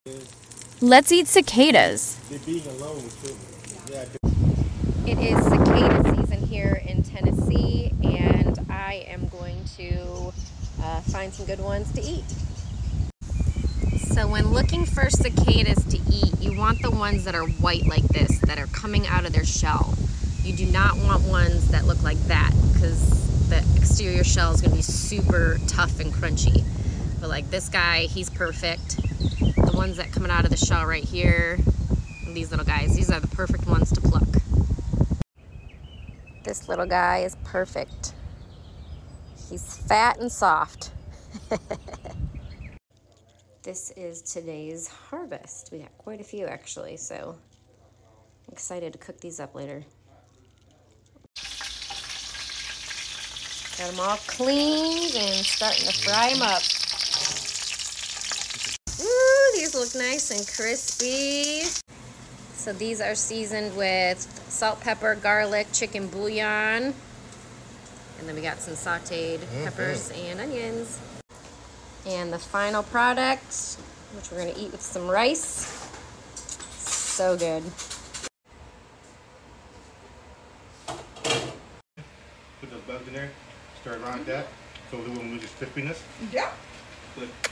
Let's eat cicadas. They're being alone too. Yeah. It is cicada season here in Tennessee, and I am going to find some good ones to eat. So when looking for cicadas to eat, you want the ones that are white like this, that are coming out of their shell. You do not want ones that look like that, because the exterior shell is going to be super tough and crunchy. But like this guy, he's perfect. The ones that coming out of the shell right here, these little guys, these are the perfect ones to pluck. This little guy is perfect. He's fat and soft. This is today's harvest. We got quite a few actually, so I'm excited to cook these up later. Got them all cleaned and starting to fry them up. Ooh, these look nice and crispy. So these are seasoned with salt, pepper, garlic, chicken bouillon. And then we got some sauteed peppers and onions. And the final product, which we're gonna eat with some rice. So good. Put those bugs in there, stir it around like that, so we won't lose its crispiness. Yeah. Good.